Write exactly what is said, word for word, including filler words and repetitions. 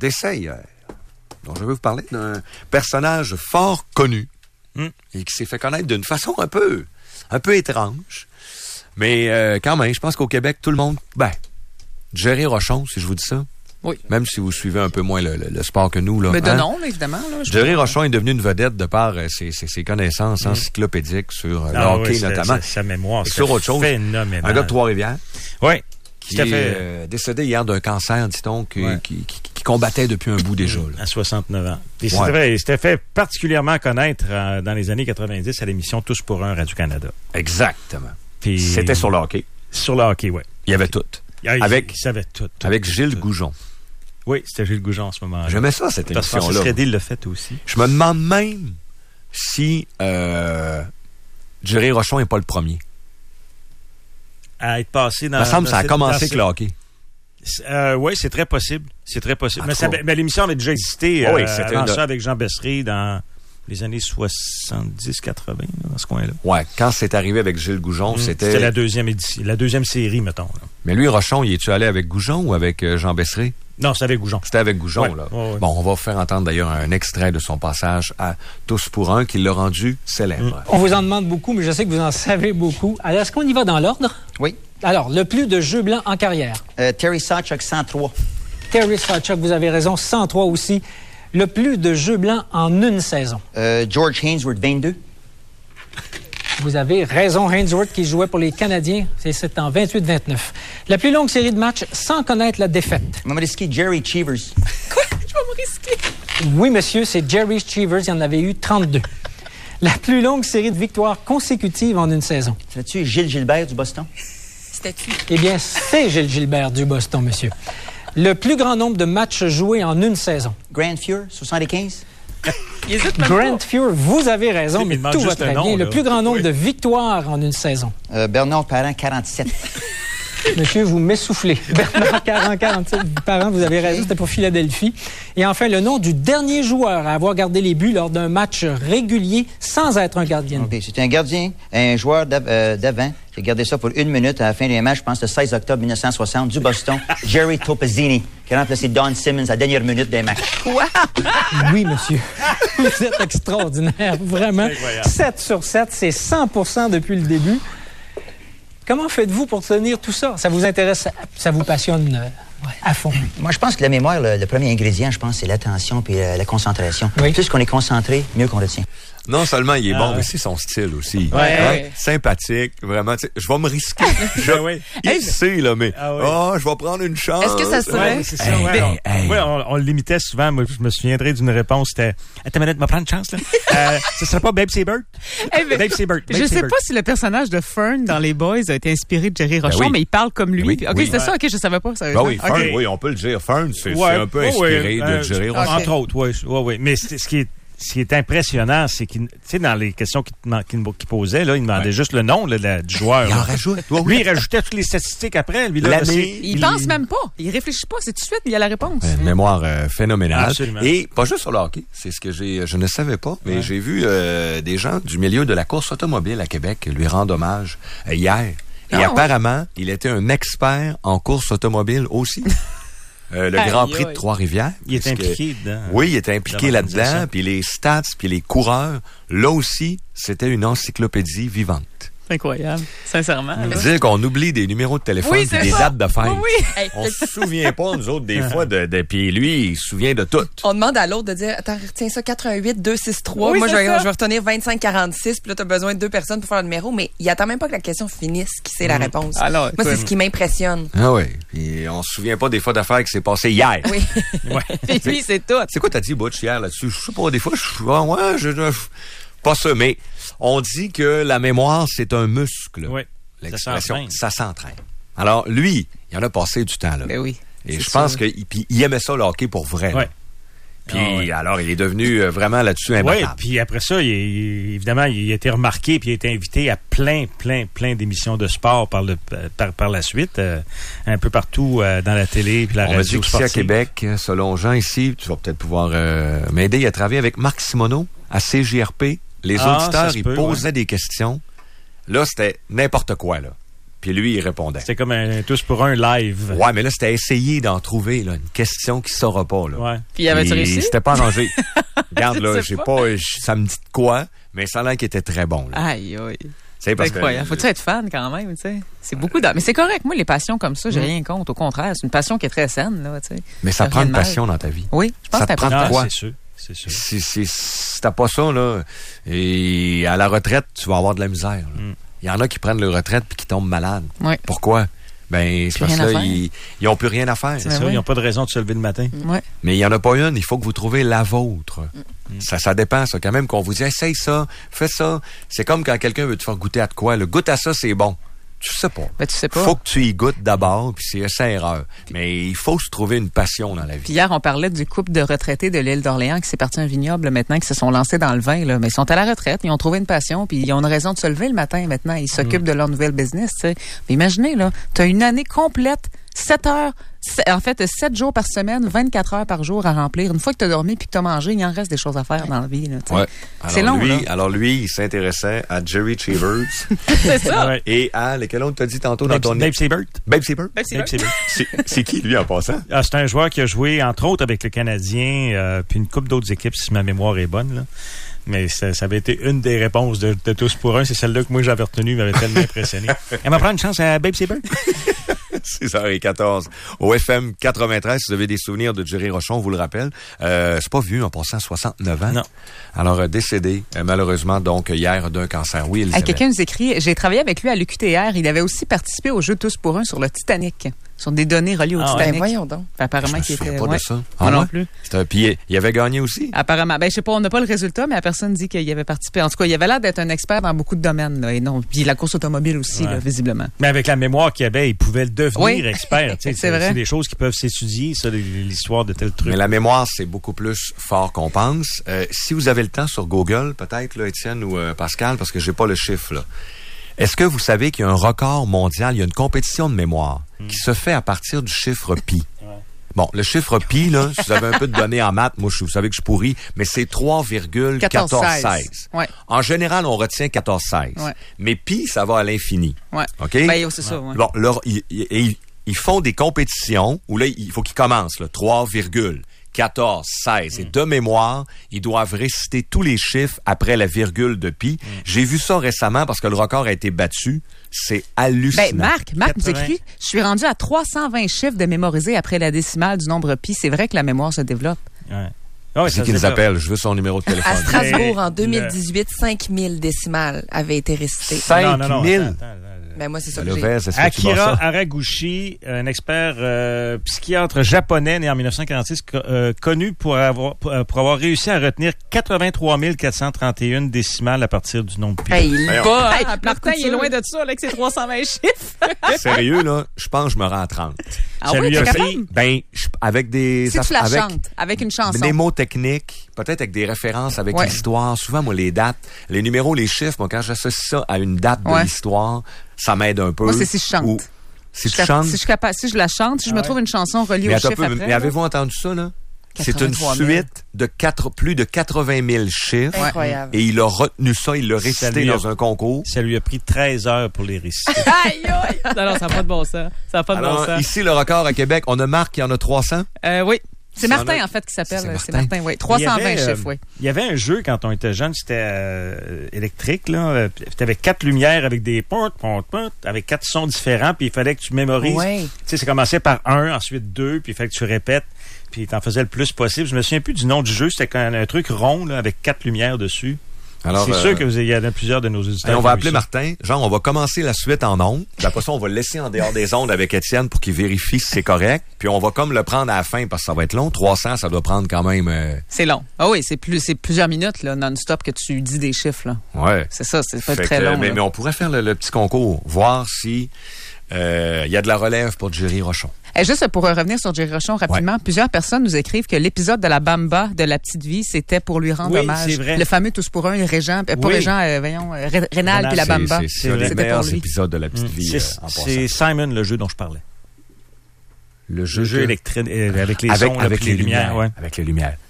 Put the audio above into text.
décès hier, dont je veux vous parler d'un personnage fort connu mm. et qui s'est fait connaître d'une façon un peu, un peu étrange. Mais euh, quand même, je pense qu'au Québec, tout le monde... Ben, Jerry Rochon, si je vous dis ça. Oui. Même si vous suivez un peu moins le, le, le sport que nous. Là, mais de hein? nom, là, évidemment. Là, Jerry Rochon est devenu une vedette de par euh, ses, ses, ses connaissances mmh. encyclopédiques sur euh, ah, le hockey oui, notamment. Sa, sa mémoire, et sur autre chose. Phénoménal. Un gars de Trois-Rivières. Oui. Qui est euh, décédé hier d'un cancer, dit-on, qui, ouais. qui, qui, qui combattait depuis un bout déjà. Là. À soixante-neuf ans. Et ouais. vrai, il s'était fait particulièrement connaître euh, dans les années quatre-vingt-dix à l'émission Tous pour un Radio-Canada. Exactement. Puis, c'était sur le hockey. Sur le hockey, oui. Il y avait tout. Ah, il, avec, il savait tout. tout avec tout, Gilles tout. Goujon. Oui, c'était Gilles Goujon en ce moment-là. J'aimais ça, cette émission-là. Francis Reddy l'a fait aussi. Je me demande même si euh, Jerry Rochon n'est pas le premier. À être passé dans... Il me semble que ça a cette, commencé avec ce... le hockey. Euh, oui, c'est très possible. C'est très possible. Mais, ça, mais l'émission avait déjà existé oh oui, euh, c'était avant une... ça avec Jean Bessery dans les années soixante-dix quatre-vingts, dans ce coin-là. Ouais, quand c'est arrivé avec Gilles Goujon, mmh, c'était... C'était la deuxième édition, la deuxième série, mettons. Là. Mais lui, Rochon, il est-tu allé avec Goujon ou avec euh, Jean Bessery? Non, c'était avec Goujon. C'était avec Goujon, ouais, là. Ouais, ouais. Bon, on va faire entendre d'ailleurs un extrait de son passage à Tous pour un qui l'a rendu célèbre. Mmh. On vous en demande beaucoup, mais je sais que vous en savez beaucoup. Alors, est-ce qu'on y va dans l'ordre? Oui. Alors, le plus de jeux blancs en carrière? Euh, Terry Sawchuk, cent trois. Terry Sawchuk, vous avez raison, cent trois aussi. Le plus de jeux blancs en une saison? Euh, George Hainsworth, vingt-deux. Vous avez raison, Hainsworth qui jouait pour les Canadiens, c'est, c'est en vingt-huit vingt-neuf. La plus longue série de matchs sans connaître la défaite? Je vais me risquer Jerry Cheevers. Quoi? Je vais me risquer? Oui, monsieur, c'est Jerry Cheevers, il y en avait eu trente-deux. La plus longue série de victoires consécutives en une saison? Serais-tu Gilles Gilbert du Boston? C'était-tu? Eh bien, c'est Gilles Gilbert du Boston, monsieur. Le plus grand nombre de matchs joués en une saison? Grant Fuhr, soixante-quinze. Grant Fuhr, vous avez raison, mais tout va très nom, bien. là. Le plus grand nombre oui. de victoires en une saison? Euh, Bernard Parent, quarante-sept. Monsieur, vous m'essoufflez. Bernard Parent, quarante-sept Parent, vous avez raison, c'était pour Philadelphie. Et enfin, le nom du dernier joueur à avoir gardé les buts lors d'un match régulier sans être un gardien. OK, c'est un gardien, un joueur d'av- euh, d'avant. J'ai gardé ça pour une minute à la fin d'un match, je pense le seize octobre mille neuf cent soixante, du Boston, Jerry Topazzini, qui a remplacé Don Simmons à la dernière minute d'un match. Quoi? Oui, monsieur. Vous êtes extraordinaire, vraiment. sept sur sept, c'est cent pour cent depuis le début. Comment faites-vous pour tenir tout ça? Ça vous intéresse, ça vous passionne euh, à fond? Moi, je pense que la mémoire, le, le premier ingrédient, je pense, c'est l'attention puis la, la concentration. Oui. Plus qu'on est concentré, mieux qu'on retient. Non seulement il est ah, bon, ouais. mais c'est son style aussi. Ouais, hein? ouais. Sympathique, vraiment. Je vais me risquer. Je, ouais. Il Hey, sait, là, mais ah, ouais. oh, je vais prendre une chance. Est-ce que ça serait... Ouais, c'est ça, Hey, ouais. hey, on, hey. ouais, on, on l'imitait souvent. Moi, je me souviendrai d'une réponse. C'était « Attends une minute, me prendre une chance, là. euh, ce serait pas Babe Seabird? Hey, mais- Babe Seabird. Je sais pas si le personnage de Fern dans Les Boys a été inspiré de Jerry Rochon, oui. mais il parle comme lui. Oui, OK, oui. c'était ça? OK, je savais pas. Ça Ben oui, Fern, OK. oui, on peut le dire. Fern, c'est, Ouais, c'est un peu ouais, inspiré ouais, de euh, Jerry euh, Rochon. Entre autres, oui. Ouais, ouais. Mais c'est- ce qui est ce qui est impressionnant, c'est qu'il, tu sais, dans les questions qu'il, qu'il, qu'il posait, là, il demandait Ouais. juste le nom là, de la- du joueur. Il en là. rajoute. Ouais, Lui, oui. il rajoutait toutes les statistiques après. Lui, là, L'année. c'est- Il pense même pas. Il réfléchit pas. C'est tout de suite, il y a la réponse. Une mémoire euh, phénoménale. Absolument. Et pas juste sur le hockey, c'est ce que j'ai, je ne savais pas, mais Ouais. j'ai vu euh, des gens du milieu de la course automobile à Québec lui rendre hommage euh, hier. Et Ah, apparemment, il était un expert en course automobile aussi. Euh, le Aïe, Grand Prix de aïe. Trois-Rivières. Il est parce que- impliqué dedans. Oui, il était impliqué Dans là-dedans, l'organisation. puis les stats, puis les coureurs. Là aussi, c'était une encyclopédie vivante. C'est incroyable. Sincèrement. là. C'est-à-dire qu'on oublie des numéros de téléphone Oui, puis c'est des ça. dates de fête. Oui, oui. Hey, On se souvient pas, nous autres, des fois, de, de puis lui, il se souvient de tout. On demande à l'autre de dire, attends, retiens ça, quatre un huit deux six trois. Oui, Moi, je c'est vais, ça. je vais retenir vingt-cinq quarante-six, puis là, t'as besoin de deux personnes pour faire le numéro, mais il attend même pas que la question finisse, qui sait la réponse. Alors, Moi, c'est écoute. ce qui m'impressionne. Ah oui. Puis on se souvient pas des fois d'affaires qui s'est passé hier. Oui. Et puis, c'est tout. C'est quoi t'as dit, Butch, hier là-dessus? Je sais pas, des fois, je suis, ah, ouais, je, je- pas ça, mais on dit que la mémoire, c'est un muscle. Oui. L'expression, s'entraîne. ça s'entraîne. Alors, lui, il en a passé du temps, là. Ben oui. Et c'est je sûr. pense qu'il puis il aimait ça, le hockey, pour vrai. là. Ouais. Puis, Ah ouais. alors, il est devenu euh, vraiment là-dessus Oui, imbattable. puis après ça, il, il- évidemment, il a été remarqué puis il a été invité à plein, plein, plein d'émissions de sport par, le, par, par la suite, euh, un peu partout euh, dans la télé puis la On m'a dit radio qu'ici à sportive. Québec, selon Jean ici, tu vas peut-être pouvoir euh, m'aider, il a travaillé avec Marc Simoneau à C J R P. Les Ah, ça auditeurs, se ils peut, posaient ouais. des questions. Là, c'était n'importe quoi, là. Puis lui, il répondait. C'était comme un tous pour un live. Ouais, mais là, c'était essayer d'en trouver là, une question qui ne saura pas. Là. Ouais. Puis avait-tu réussi? C'était pas arrangé. Regarde, là, sais j'ai pas. pas, j- ça me dit de quoi, mais ça a l'air qu'il était très bon. Là. Aïe, aïe. C'est parce C'est que, incroyable. Faut-tu être fan quand même, tu sais? C'est beaucoup d'âme. Mais c'est correct. Moi, les passions comme ça, j'ai Mm. rien contre. Au contraire, c'est une passion qui est très saine, là, tu sais. mais ça Rien prend de une mal. passion dans ta vie. Oui, je pense Ça que c'est te prend important. de quoi? C'est sûr. C'est sûr. Si, si, si t'as pas ça, là, et à la retraite, tu vas avoir de la misère. là. Mm. Il y en a qui prennent leur retraite puis qui tombent malades. Oui. Pourquoi? Ben, c'est Plus parce que rien à là, faire. ils, ils ont plus rien à faire. C'est Ben ça. oui. Ils n'ont pas de raison de se lever le matin. Ouais. Mais il n'y en a pas une, il faut que vous trouviez la vôtre. Mm. Ça, ça dépend, ça. Quand même, qu'on vous dit, essaye ça, fais ça. C'est comme quand quelqu'un veut te faire goûter à de quoi. Le goûte à ça, c'est bon. Tu sais pas. Ben, tu sais pas. Faut que tu y goûtes d'abord, puis c'est essai-erreur. Mais il faut se trouver une passion dans la vie. Puis hier, on parlait du couple de retraités de l'île d'Orléans qui s'est parti un vignoble maintenant, qui se sont lancés dans le vin, là. Mais ils sont à la retraite, ils ont trouvé une passion, puis ils ont une raison de se lever le matin maintenant. Ils s'occupent de leur nouvelle business, tu sais. Mais imaginez, là, tu as une année complète, sept heures, c'est- en fait, sept jours par semaine, vingt-quatre heures par jour à remplir. Une fois que tu as dormi puis que tu as mangé, il en reste des choses à faire dans la vie, là, tu sais. Ouais. C'est Alors, long, lui, là. alors lui, il s'intéressait à Jerry Cheevers C'est ça. Ouais. et à lesquels on t'a dit tantôt dans Dave, ton Dave Seibert. Babe Seabird? Ben, c'est Dave vrai. Seibert. C'est c'est qui, lui, en passant? Ah, c'est un joueur qui a joué, entre autres, avec le Canadien, euh, puis une couple d'autres équipes, si ma mémoire est bonne. Là. Mais ça, ça avait été une des réponses de, de tous pour un. C'est celle-là que moi, j'avais retenue, m'avait tellement impressionné. Elle va prendre une chance à Babe Seibert. six heures quatorze au F M quatre-vingt-treize. Si vous avez des souvenirs de Jerry Rochon, on vous le rappelle. Euh, c'est pas vieux, en passant soixante-neuf ans. Non. Alors, euh, décédé, euh, malheureusement, donc, hier, d'un cancer. Oui, Ah, Elisabeth. quelqu'un nous écrit, j'ai travaillé avec lui à l'U Q T R. Il avait aussi participé au jeu Tous pour un sur le Titanic, sur des données reliées au Ah, ouais. Titanic. Ben voyons donc. Fait apparemment, Je me qu'il souviens était. pas ouais. de ça. Moi Ah non ouais? plus. C'était- Puis, il avait gagné aussi. Apparemment. Ben, je sais pas, on n'a pas le résultat, mais la personne dit qu'il avait participé. En tout cas, il avait l'air d'être un expert dans beaucoup de domaines, là, et non. Puis la course automobile aussi, Ouais. là, visiblement. Mais avec la mémoire qu'il avait, il pouvait le devenir Oui. expert. Tu sais, C'est vrai. C'est des choses qui peuvent s'étudier, ça, l'histoire de tel truc. Mais la mémoire, c'est beaucoup plus fort qu'on pense. Euh, si vous avez le temps sur Google, peut-être, là, Étienne ou euh, Pascal, parce que j'ai pas le chiffre, là. Est-ce que vous savez qu'il y a un record mondial, il y a une compétition de mémoire qui se fait à partir du chiffre pi? Bon, le chiffre pi, là, si vous avez un peu de données en maths, moi, je, vous savez que je suis pourri, mais c'est trois virgule quatorze seize. Ouais. En général, on retient quatorze seize. Ouais. Mais pi, ça va à l'infini. Ouais. OK? Ben, c'est ça, ouais. Bon, là, ils, ils- ils font des compétitions où là, il faut qu'ils commencent, là, trois virgule quatorze seize. Et de mémoire, ils doivent réciter tous les chiffres après la virgule de pi. J'ai vu ça récemment parce que le record a été battu. C'est hallucinant. Ben, Marc, Marc nous quatre-vingts. écrit, je suis rendu à trois cent vingt chiffres de mémoriser après la décimale du nombre pi. C'est vrai que la mémoire se développe. Ouais. Ah ouais, C'est ça qui se nous développe. appelle? Je veux son numéro de À téléphone. Strasbourg, en le- deux mille dix-huit, cinq mille décimales avaient été récitées. Cinq Non, non, non, mille. attends, attends, attends. Ben, moi, c'est ça que Le j'ai. vert, c'est ce que tu vois Akira ça? Araguchi, un expert euh, psychiatre japonais né en dix-neuf cent quarante-six, co- euh, connu pour avoir, pour, euh, pour avoir réussi à retenir quatre-vingt-trois mille quatre cent trente et un décimales à partir du nombre pi. Hey, il Voyons. bat, hein, Hey, à plat de Martin, il est couture. loin de ça, là, avec ses trois cent vingt chiffres. Sérieux, là, je pense que je me rends à trente. Ah Ça oui, lui t'es a capable? pris- Ben, je- avec des... Si tu la avec chantes, avec une chanson. des mots techniques, peut-être avec des références avec Ouais. l'histoire. Souvent, moi, les dates, les numéros, les chiffres, moi, quand j'associe ça à une date de Ouais. l'histoire, ça m'aide un peu. Moi, c'est si je chante. Ou- si Je tu suis chantes... Si je, suis capable- si je la chante, si je Ah me ouais. trouve une chanson reliée Mais, au attends un chiffre peu, après. mais avez-vous entendu ça, là? C'est une quatre-vingt-trois mille. suite de quatre, plus de quatre-vingt mille chiffres. Incroyable. Et il a retenu ça, il l'a Ça récité lui a- dans un concours. Ça lui a pris treize heures pour les réciter. Aïe, aïe! Non, non, ça n'a pas de bon sens. Ça n'a pas de bon Alors, sens. ici, le record à Québec, on a Marc, il y en a trois cents. Euh, oui. C'est Il y en Martin, a- en fait, qui s'appelle. C'est C'est Martin. Martin, oui. trois cent vingt Il y avait, euh, chiffres, oui. Il y avait un jeu quand on était jeune, c'était euh, électrique, là. Euh, C'était avec quatre lumières, avec des portes, portes, portes, avec quatre sons différents, puis il fallait que tu mémorises. Ouais. Tu sais, ça commençait par un, ensuite deux, puis il fallait que tu répètes, puis t'en faisais le plus possible. Je me souviens plus du nom du jeu, c'était un, un truc rond, là, avec quatre lumières dessus. Alors, C'est euh, sûr qu'il y en a plusieurs de nos auditeurs. Hey, on qui va ont appeler eu ça. Martin. Genre, on va commencer la suite en ondes. Puis après ça, on va le laisser en dehors des ondes avec Étienne pour qu'il vérifie si c'est correct. Puis on va comme le prendre à la fin parce que ça va être long. trois cents, ça doit prendre quand même... euh, C'est long. Ah oui, c'est plus, c'est plusieurs minutes, là, non-stop, que tu dis des chiffres, là. ouais. C'est ça, c'est pas Fait très que, long. mais, là. mais on pourrait faire le, le petit concours, voir si euh, il y a de la relève pour Jerry Rochon. Et juste pour euh, revenir sur Jerry Rochon rapidement, plusieurs personnes nous écrivent que l'épisode de la Bamba de La Petite Vie, c'était pour lui rendre Oui, hommage. c'est vrai. Le fameux Tous pour un, Régent, euh, pas Oui. Régent, euh, voyons, euh, Ré- Rénal puis la C'est- Bamba. C'est, c'est un des C'était meilleurs pour lui. épisodes de La Petite Vie C'est euh, en passant. c'est Simon, le jeu dont je parlais. Le Le jeu que- électrique euh, avec les avec, sons, là, avec puis les lumières. ouais. Avec les lumières.